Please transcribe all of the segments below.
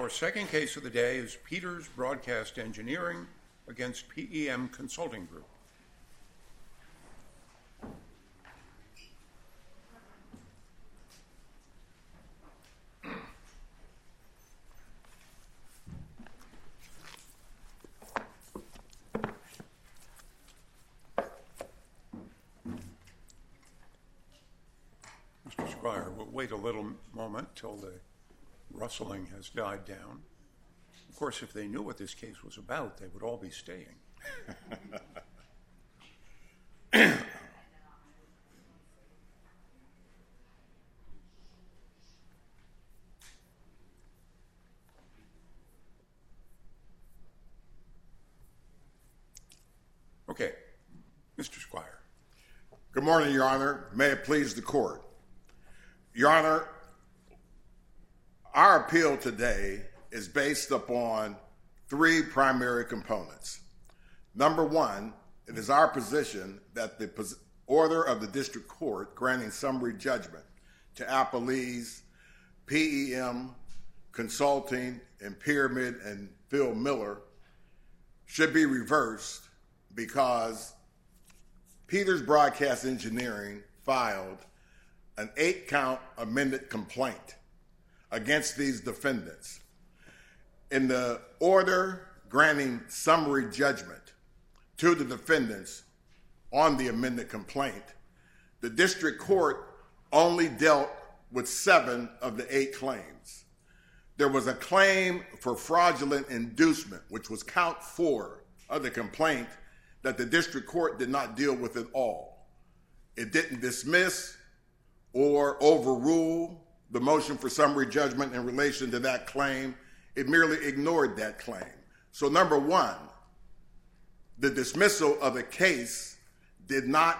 Our second case of the day is Peters Broadcast Engineering against PEM Consulting Group. Mr. Squire, we'll wait a little moment till the rustling has died down. Of course, if they knew what this case was about, they would all be staying. Okay, Mr. Squire. Good morning, Your Honor. May it please the court. Your Honor, our appeal today is based upon three primary components. Number one, it is our position that the order of the district court granting summary judgment to Appalese, PEM, Consulting, and Pyramid and Phil Miller should be reversed because Peters Broadcast Engineering filed an 8-count amended complaint against these defendants. In the order granting summary judgment to the defendants on the amended complaint, the district court only dealt with 7 of the 8 claims. There was a claim for fraudulent inducement, which was count 4 of the complaint, that the district court did not deal with at all. It didn't dismiss or overrule the motion for summary judgment in relation to that claim. It merely ignored that claim. So number one, the dismissal of the case did not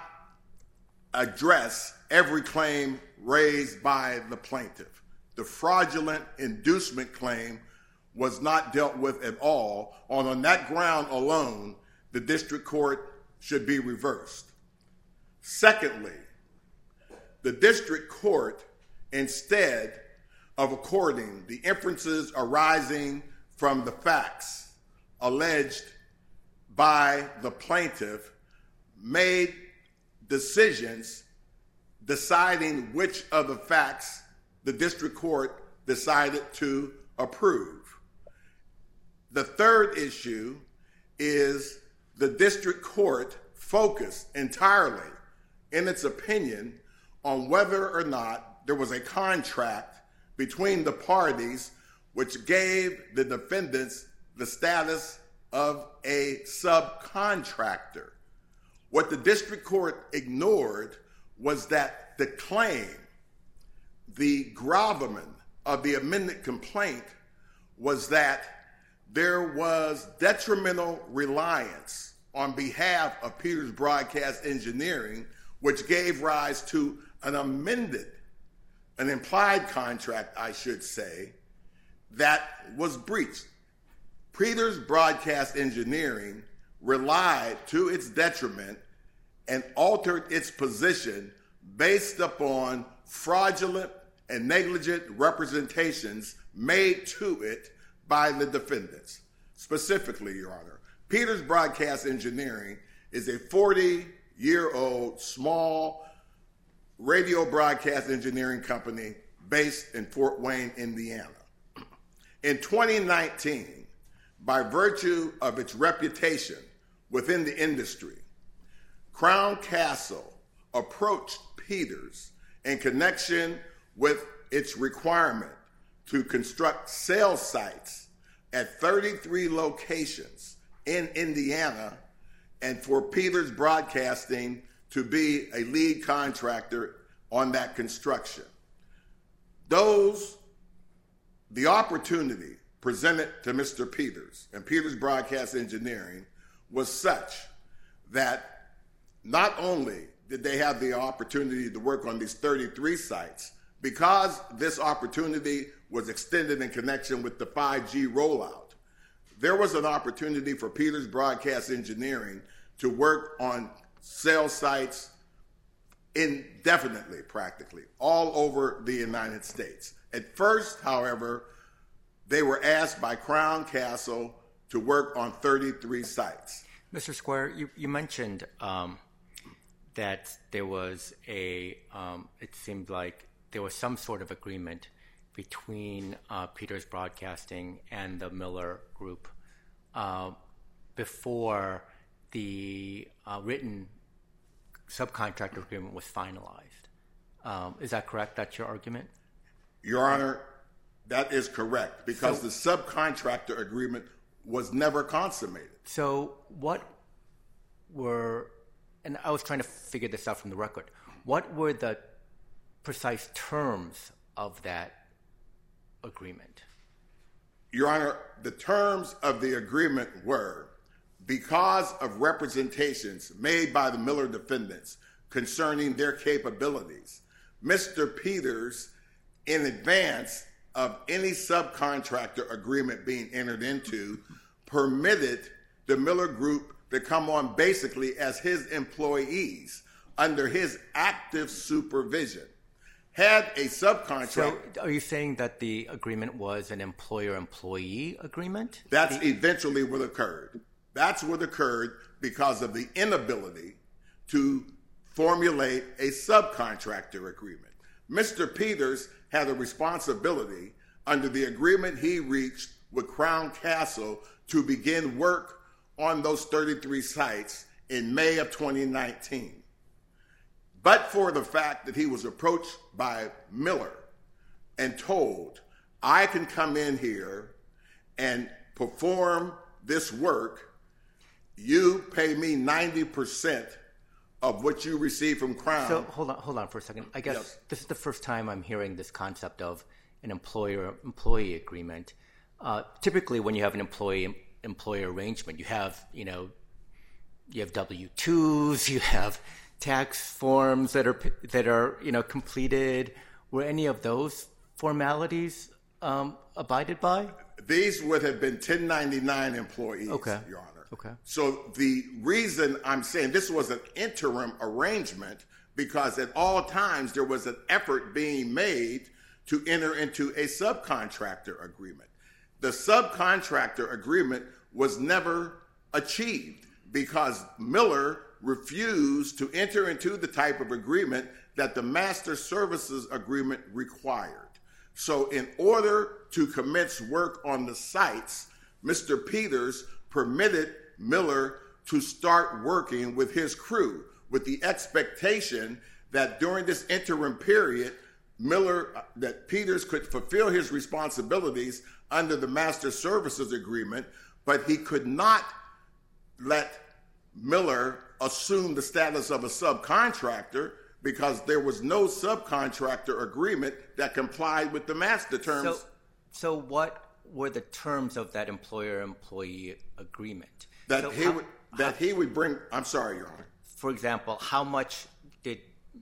address every claim raised by the plaintiff. The fraudulent inducement claim was not dealt with at all. On that ground alone, the district court should be reversed. Secondly, the district court, instead of according the inferences arising from the facts alleged by the plaintiff, made decisions deciding which of the facts the district court decided to approve. The third issue is the district court focused entirely, in its opinion, on whether or not there was a contract between the parties which gave the defendants the status of a subcontractor. What the district court ignored was that the claim, the gravamen of the amended complaint, was that there was detrimental reliance on behalf of Peters Broadcast Engineering, which gave rise to an implied contract, I should say, that was breached. Peters Broadcast Engineering relied to its detriment and altered its position based upon fraudulent and negligent representations made to it by the defendants. Specifically, Your Honor, Peters Broadcast Engineering is a 40-year-old small radio broadcast engineering company based in Fort Wayne, Indiana. In 2019, by virtue of its reputation within the industry, Crown Castle approached Peters in connection with its requirement to construct sales sites at 33 locations in Indiana and for Peters Broadcasting to be a lead contractor on that construction. The opportunity presented to Mr. Peters and Peters Broadcast Engineering was such that not only did they have the opportunity to work on these 33 sites, because this opportunity was extended in connection with the 5G rollout, there was an opportunity for Peters Broadcast Engineering to work on sales sites indefinitely, practically, all over the United States. At first, however, they were asked by Crown Castle to work on 33 sites. Mr. Squire, you mentioned that there was it seemed like there was some sort of agreement between Peters Broadcasting and the Miller Group before the written subcontractor agreement was finalized. Is that correct? That's your argument? Your Honor, that is correct, because the subcontractor agreement was never consummated. So what were, and I was trying to figure this out from the record, what were the precise terms of that agreement? Your Honor, the terms of the agreement were, because of representations made by the Miller defendants concerning their capabilities, Mr. Peters, in advance of any subcontractor agreement being entered into, permitted the Miller Group to come on basically as his employees under his active supervision. Had a subcontract... So are you saying that the agreement was an employer-employee agreement? That's eventually what occurred. That's what occurred because of the inability to formulate a subcontractor agreement. Mr. Peters had a responsibility under the agreement he reached with Crown Castle to begin work on those 33 sites in May of 2019. But for the fact that he was approached by Miller and told, I can come in here and perform this work, you pay me 90% of what you receive from Crown. So hold on for a second. I guess This is the first time I'm hearing this concept of an employer-employee agreement. Typically, when you have an employer arrangement, you have W-2s, you have tax forms that are completed. Were any of those formalities abided by? These would have been 1099 employees, Your Honor. Okay. So the reason I'm saying this was an interim arrangement, because at all times there was an effort being made to enter into a subcontractor agreement. The subcontractor agreement was never achieved because Miller refused to enter into the type of agreement that the master services agreement required. So in order to commence work on the sites, Mr. Peters permitted Miller to start working with his crew with the expectation that during this interim period, that Peters could fulfill his responsibilities under the master services agreement, but he could not let Miller assume the status of a subcontractor because there was no subcontractor agreement that complied with the master terms. So what were the terms of that employer-employee agreement? He would bring. I'm sorry, Your Honor. For example, how much did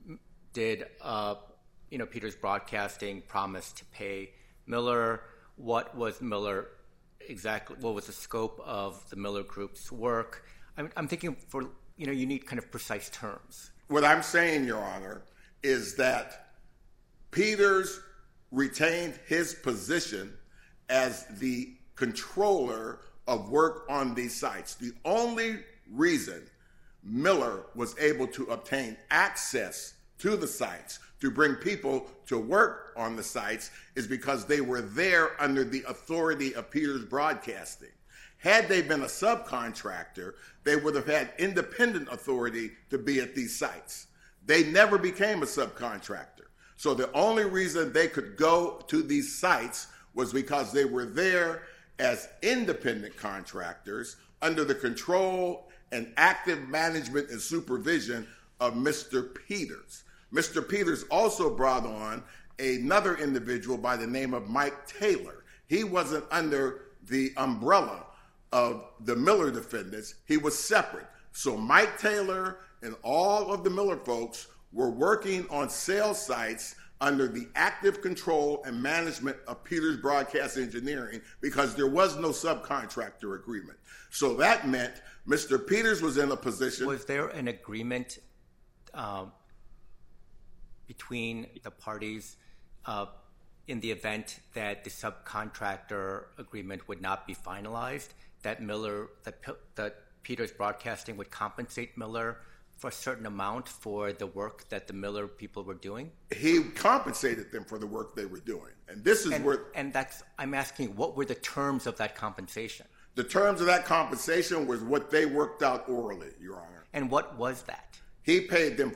Peters Broadcasting promise to pay Miller? What was Miller exactly? What was the scope of the Miller Group's work? I'm thinking you need kind of precise terms. What I'm saying, Your Honor, is that Peters retained his position as the controller of work on these sites. The only reason Miller was able to obtain access to the sites to bring people to work on the sites is because they were there under the authority of Peters Broadcasting. Had they been a subcontractor, they would have had independent authority to be at these sites. They never became a subcontractor. So the only reason they could go to these sites was because they were there as independent contractors under the control and active management and supervision of Mr. Peters. Mr. Peters also brought on another individual by the name of Mike Taylor. He wasn't under the umbrella of the Miller defendants. He was separate. So Mike Taylor and all of the Miller folks were working on sales sites under the active control and management of Peters Broadcast Engineering because there was no subcontractor agreement. So that meant Mr. Peters was in a position... Was there an agreement between the parties in the event that the subcontractor agreement would not be finalized, that Peters Broadcasting would compensate Miller for a certain amount for the work that the Miller people were doing? He compensated them for the work they were doing. And this is I'm asking, what were the terms of that compensation? The terms of that compensation was what they worked out orally, Your Honor. And what was that? He paid them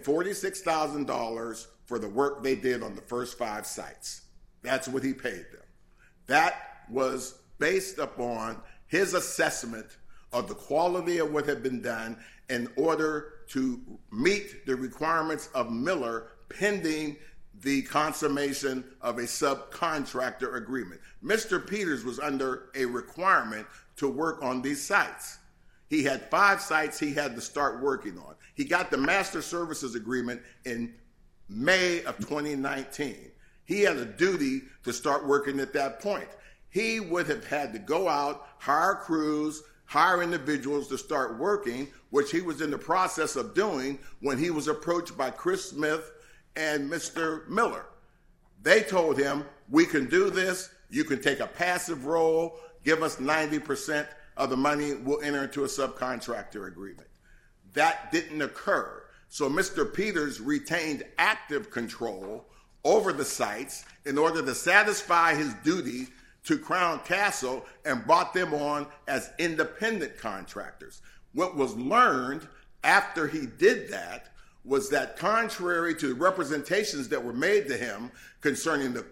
$46,000 for the work they did on the first 5 sites. That's what he paid them. That was based upon his assessment of the quality of what had been done in order to meet the requirements of Miller pending the consummation of a subcontractor agreement. Mr. Peters was under a requirement to work on these sites. He had 5 sites he had to start working on. He got the master services agreement in May of 2019. He had a duty to start working at that point. He would have had to go out, hire crews, hire individuals to start working, which he was in the process of doing when he was approached by Chris Smith and Mr. Miller. They told him, we can do this. You can take a passive role, give us 90% of the money, we'll enter into a subcontractor agreement. That didn't occur. So Mr. Peters retained active control over the sites in order to satisfy his duty to Crown Castle and brought them on as independent contractors. What was learned after he did that was that contrary to the representations that were made to him concerning the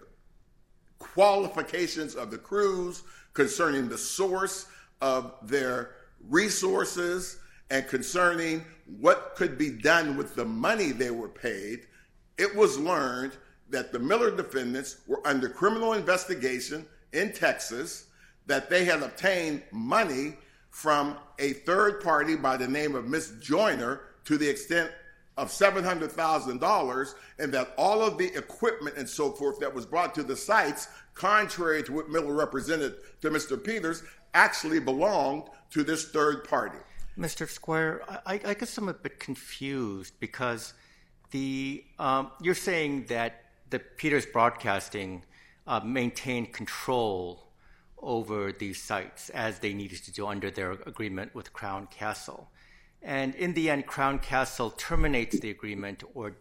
qualifications of the crews, concerning the source of their resources, and concerning what could be done with the money they were paid, it was learned that the Miller defendants were under criminal investigation in Texas, that they had obtained money from a third party by the name of Miss Joyner to the extent of $700,000, and that all of the equipment and so forth that was brought to the sites, contrary to what Miller represented to Mr. Peters, actually belonged to this third party. Mr. Squire, I guess I'm a bit confused because you're saying that the Peters Broadcasting maintained control over these sites as they needed to do under their agreement with Crown Castle. And in the end, Crown Castle terminates the agreement or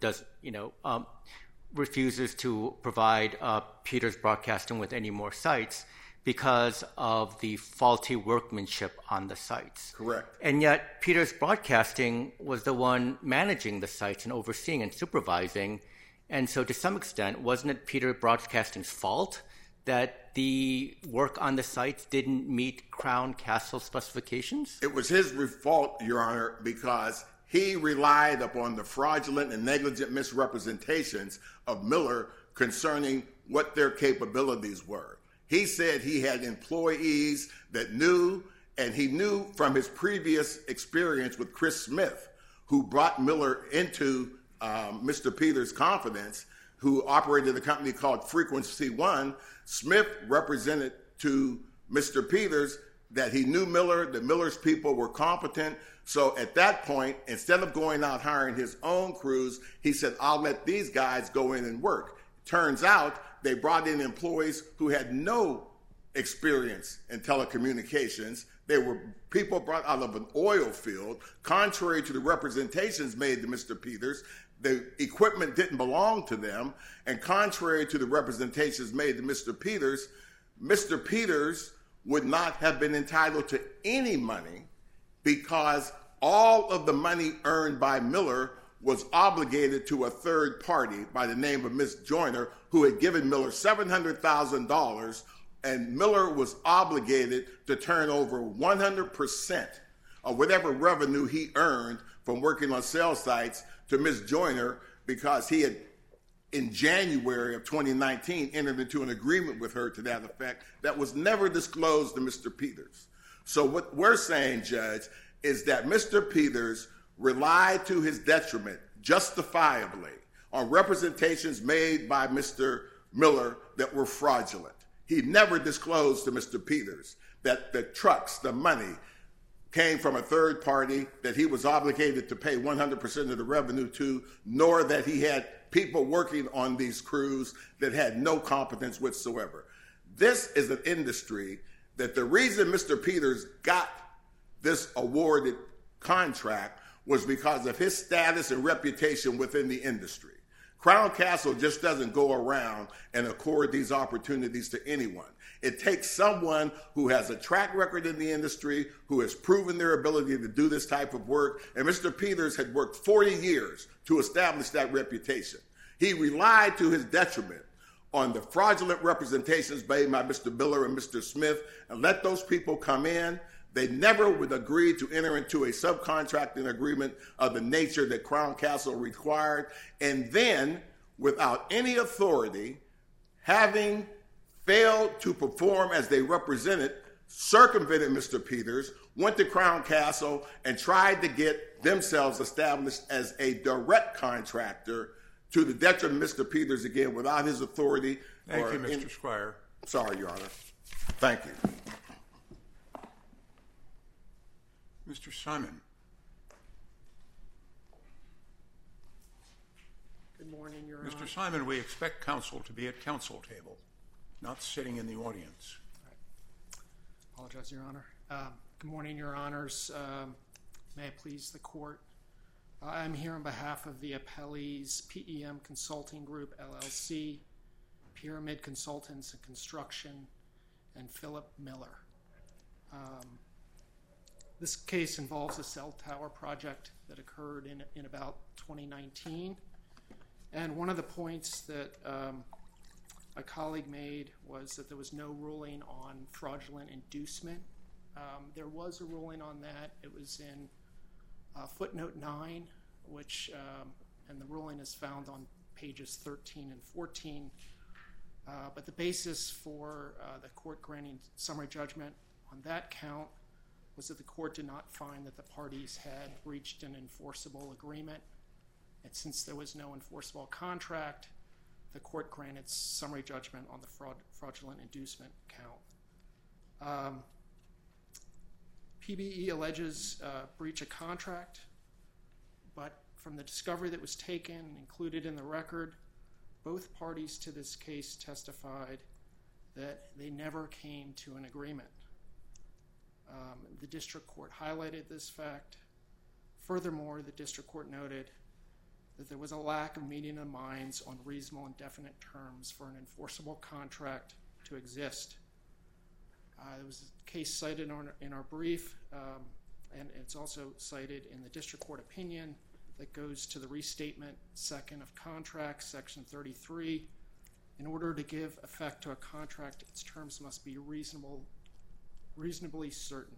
refuses to provide Peters Broadcasting with any more sites because of the faulty workmanship on the sites. Correct. And yet Peters Broadcasting was the one managing the sites and overseeing and supervising. And so to some extent, wasn't it Peters Broadcasting's fault that the work on the sites didn't meet Crown Castle specifications? It was his fault, Your Honor, because he relied upon the fraudulent and negligent misrepresentations of Miller concerning what their capabilities were. He said he had employees that knew, and he knew from his previous experience with Chris Smith, who brought Miller into Mr. Peters' confidence, who operated a company called Frequency One. Smith represented to Mr. Peters that he knew Miller, that Miller's people were competent. So at that point, instead of going out hiring his own crews, he said, I'll let these guys go in and work. Turns out they brought in employees who had no experience in telecommunications. They were people brought out of an oil field. Contrary to the representations made to Mr. Peters, the equipment didn't belong to them. And contrary to the representations made to Mr. Peters would not have been entitled to any money because all of the money earned by Miller was obligated to a third party by the name of Miss Joyner, who had given Miller $700,000, and Miller was obligated to turn over 100% of whatever revenue he earned from working on cell sites to Miss Joyner because he had, in January of 2019, entered into an agreement with her to that effect that was never disclosed to Mr. Peters. So what we're saying, Judge, is that Mr. Peters relied to his detriment, justifiably, on representations made by Mr. Miller that were fraudulent. He never disclosed to Mr. Peters that the trucks, the money, came from a third party that he was obligated to pay 100% of the revenue to, nor that he had people working on these crews that had no competence whatsoever. This is an industry that the reason Mr. Peters got this awarded contract was because of his status and reputation within the industry. Crown Castle just doesn't go around and accord these opportunities to anyone. It takes someone who has a track record in the industry, who has proven their ability to do this type of work, and Mr. Peters had worked 40 years to establish that reputation. He relied to his detriment on the fraudulent representations made by Mr. Miller and Mr. Smith and let those people come in. They never would agree to enter into a subcontracting agreement of the nature that Crown Castle required. And then, without any authority, having failed to perform as they represented, circumvented Mr. Peters, went to Crown Castle and tried to get themselves established as a direct contractor to the detriment of Mr. Peters, again, without his authority. Thank you, Mr. Squire. Sorry, Your Honor. Thank you. Mr. Simon. Good morning, Your Honor. Mr. Simon, we expect counsel to be at counsel table, not sitting in the audience. Apologize, Your Honor. Good morning, Your Honors. May it please the court. I'm here on behalf of the appellees, PEM Consulting Group, LLC, Pyramid Consultants and Construction, and Philip Miller. This case involves a cell tower project that occurred in about 2019. And one of the points that my colleague made was that there was no ruling on fraudulent inducement. There was a ruling on that. It was in footnote 9, which, and the ruling is found on pages 13 and 14. But the basis for the court granting summary judgment on that count was that the court did not find that the parties had reached an enforceable agreement. And since there was no enforceable contract, the court granted summary judgment on the fraudulent inducement count. PBE alleges breach of contract, but from the discovery that was taken and included in the record, both parties to this case testified that they never came to an agreement. The district court highlighted this fact. Furthermore, the district court noted that there was a lack of meeting of minds on reasonable and definite terms for an enforceable contract to exist. There was a case cited in our brief, and it's also cited in the district court opinion that goes to the restatement second of contract, section 33. In order to give effect to a contract, its terms must be reasonably certain.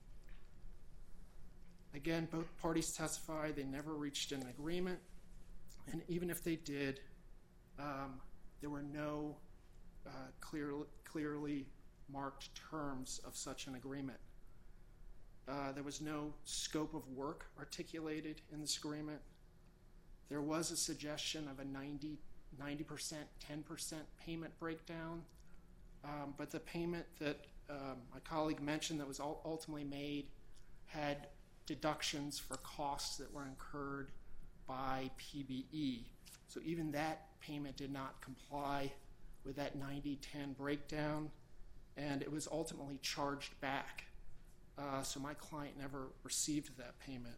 Again, both parties testified they never reached an agreement, and even if they did, there were no clearly marked terms of such an agreement. There was no scope of work articulated in this agreement. There was a suggestion of a 90%, 10% payment breakdown, but the payment that my colleague mentioned that was ultimately made had deductions for costs that were incurred by PBE. So even that payment did not comply with that 90-10 breakdown, and it was ultimately charged back. So my client never received that payment.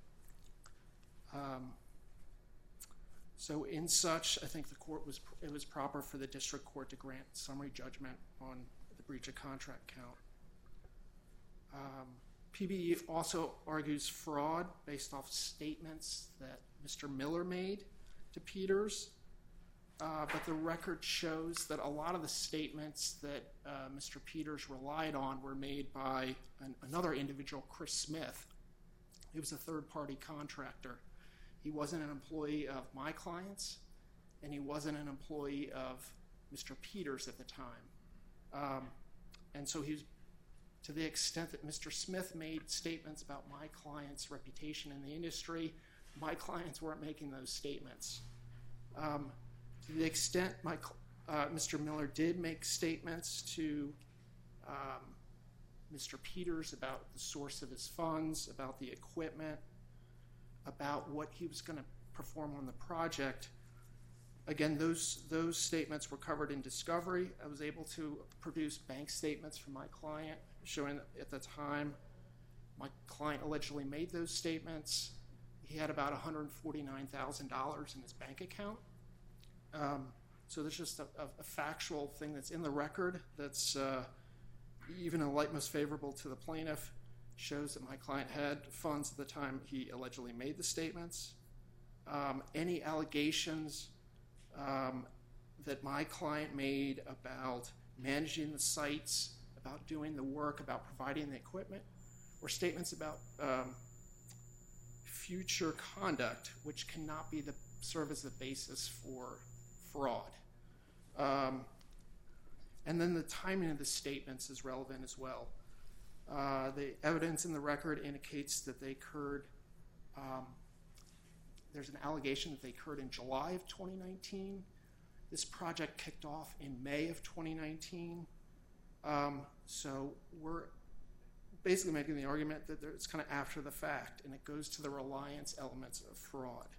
So in such, I think it was proper for the district court to grant summary judgment on the breach of contract count. PBE also argues fraud based off statements that Mr. Miller made to Peters, but the record shows that a lot of the statements that Mr. Peters relied on were made by another individual, Chris Smith. He was a third-party contractor. He wasn't an employee of my clients, and he wasn't an employee of Mr. Peters at the time. And so to the extent that Mr. Smith made statements about my client's reputation in the industry, my clients weren't making those statements. To the extent Mr. Miller did make statements to Mr. Peters about the source of his funds, about the equipment, about what he was going to perform on the project. Again, those statements were covered in discovery. I was able to produce bank statements from my client showing that at the time my client allegedly made those statements, he had about $149,000 in his bank account. So there's just a factual thing that's in the record that's even in the light most favorable to the plaintiff, shows that my client had funds at the time he allegedly made the statements. Any allegations that my client made about managing the sites, about doing the work, about providing the equipment, were statements about future conduct, which cannot serve as the basis for fraud. And then the timing of the statements is relevant as well. The evidence in the record indicates that they occurred, there's an allegation that they occurred in July of 2019. This project kicked off in May of 2019. So we're basically making the argument that it's kind of after the fact, and it goes to the reliance elements of fraud.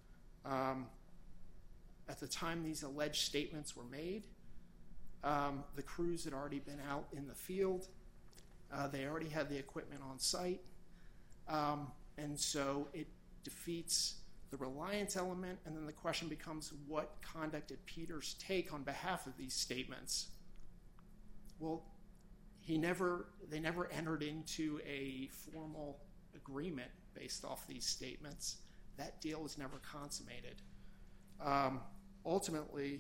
At the time these alleged statements were made, the crews had already been out in the field. They already had the equipment on site. And so it defeats the reliance element, and then the question becomes, what conduct did Peters take on behalf of these statements? Well, they never entered into a formal agreement based off these statements. That deal was never consummated. Ultimately,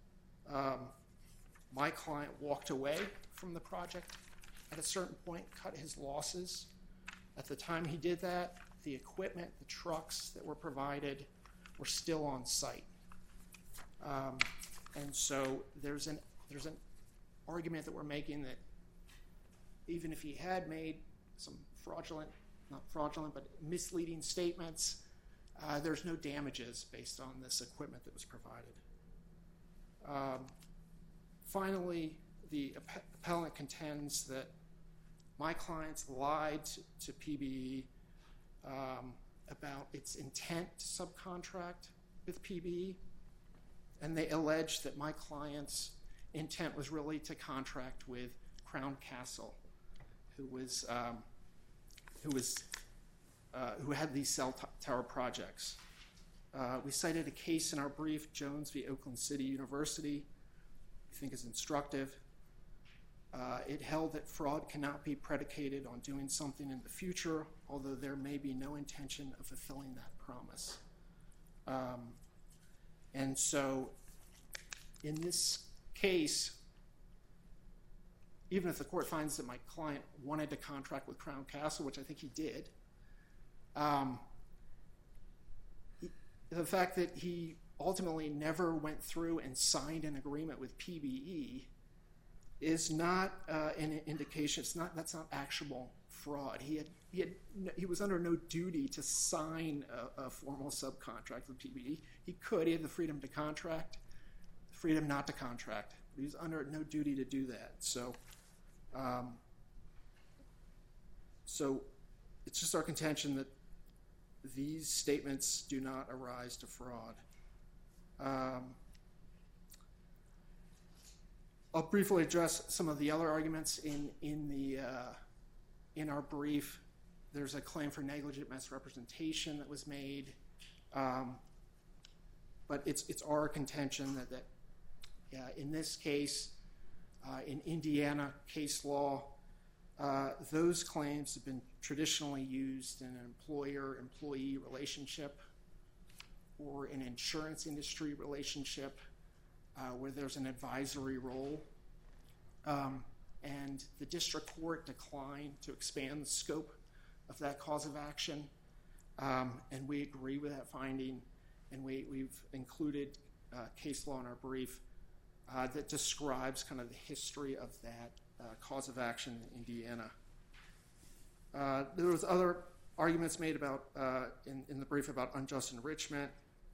my client walked away from the project at a certain point, cut his losses. At the time he did that, the equipment, the trucks that were provided were still on site. And so there's an argument that we're making that even if he had made some not fraudulent, but misleading statements, there's no damages based on this equipment that was provided. Finally, the appellant contends that my clients lied to PBE about its intent to subcontract with PBE, and they allege that my client's intent was really to contract with Crown Castle, who had these cell tower projects. We cited a case in our brief, Jones v. Oakland City University, I think is instructive. It held that fraud cannot be predicated on doing something in the future, although there may be no intention of fulfilling that promise. And so in this case, even if the court finds that my client wanted to contract with Crown Castle, which I think he did, the fact that he ultimately never went through and signed an agreement with PBE is not an indication. That's not actionable fraud. He was under no duty to sign a formal subcontract with PBE. He could. He had the freedom to contract, the freedom not to contract. He was under no duty to do that. So it's just our contention that these statements do not arise to fraud. I'll briefly address some of the other arguments in our brief. There's a claim for negligent misrepresentation that was made, but it's our contention that in this case, in Indiana case law, those claims have been traditionally used in an employer-employee relationship or an insurance industry relationship where there's an advisory role. And the district court declined to expand the scope of that cause of action, and we agree with that finding, and we've included case law in our brief that describes kind of the history of that cause of action in Indiana. There was other arguments made about in the brief about unjust enrichment.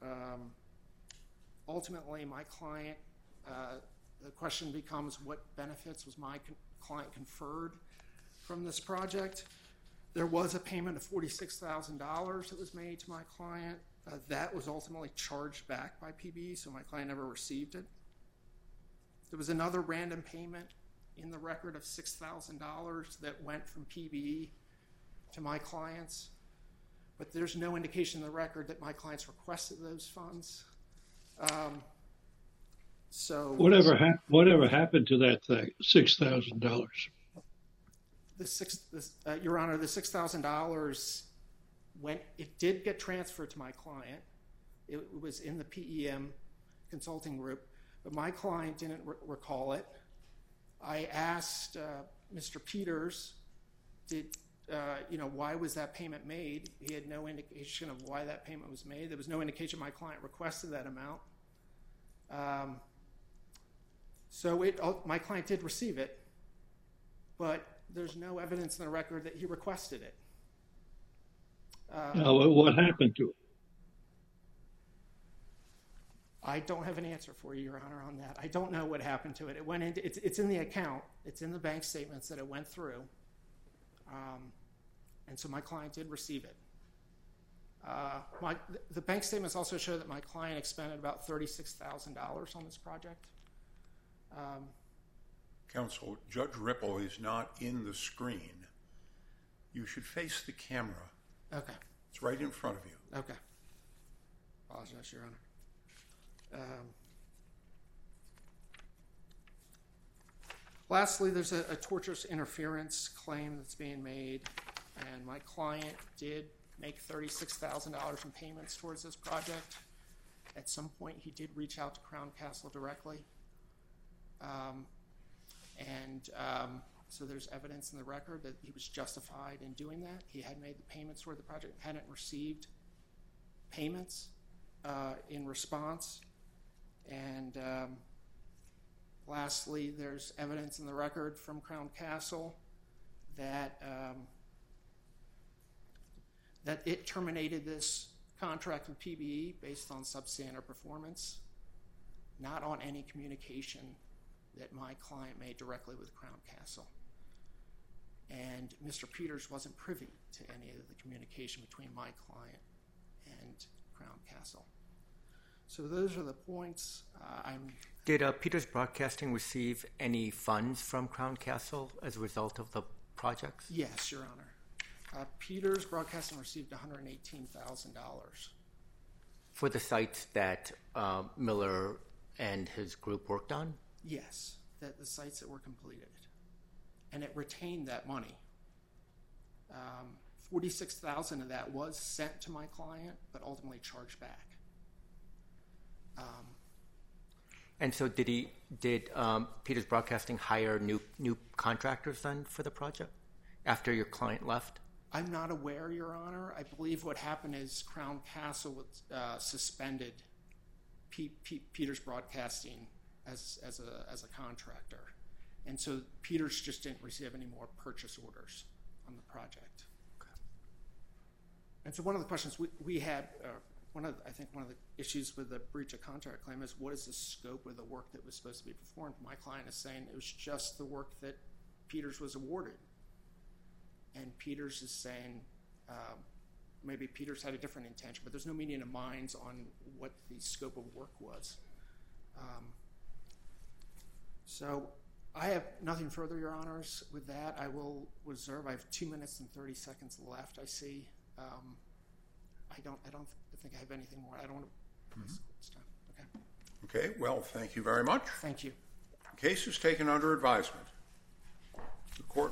Ultimately, my client, the question becomes what benefits was my client conferred from this project. There was a payment of $46,000 that was made to my client. That was ultimately charged back by PBE, so my client never received it. There was another random payment in the record of $6,000 that went from PBE to my clients, but there's no indication in the record that my clients requested those funds. So whatever happened to that thing, $6,000? Your Honor, the $6,000 it did get transferred to my client. It was in the PEM consulting group, but my client didn't recall it. I asked Mr. Peters, why was that payment made? He had no indication of why that payment was made. There was no indication my client requested that amount. So my client did receive it, but there's no evidence in the record that he requested it. Now, what happened to it? I don't have an answer for you, Your Honor, on that. I don't know what happened to it. It went into it's in the account. It's in the bank statements that it went through, and so my client did receive it. The bank statements also show that my client expended about $36,000 on this project. Counsel, Judge Ripple is not in the screen. You should face the camera. Okay. It's right in front of you. Okay. Apologize, Your Honor. Lastly, there's a tortious interference claim that's being made, and my client did make $36,000 in payments towards this project. At some point, he did reach out to Crown Castle directly. So there's evidence in the record that he was justified in doing that. He had made the payments toward the project, hadn't received payments in response. And lastly, there's evidence in the record from Crown Castle that it terminated this contract with PBE based on substandard performance, not on any communication that my client made directly with Crown Castle. And Mr. Peters wasn't privy to any of the communication between my client and Crown Castle. So those are the points. Did Peters Broadcasting receive any funds from Crown Castle as a result of the projects? Yes, Your Honor. Peters Broadcasting received $118,000. For the sites that Miller and his group worked on? Yes, the sites that were completed. And it retained that money. $46,000 of that was sent to my client, but ultimately charged back. And so did Peters Broadcasting hire new contractors then for the project after your client left? I'm not aware, Your Honor. I believe what happened is Crown Castle suspended Peters Broadcasting as a contractor. And so Peters just didn't receive any more purchase orders on the project. Okay. And so one of the questions we had, I think one of the issues with the breach of contract claim is what is the scope of the work that was supposed to be performed? My client is saying it was just the work that Peters was awarded. And Peters is saying maybe Peters had a different intention, but there's no meeting of minds on what the scope of work was. So I have nothing further, Your Honors. With that, I will reserve. I have 2 minutes and 30 seconds left, I see. I don't think I have anything more. I don't want to waste this time. Okay. Okay, well, thank you very much. Thank you. The case is taken under advisement.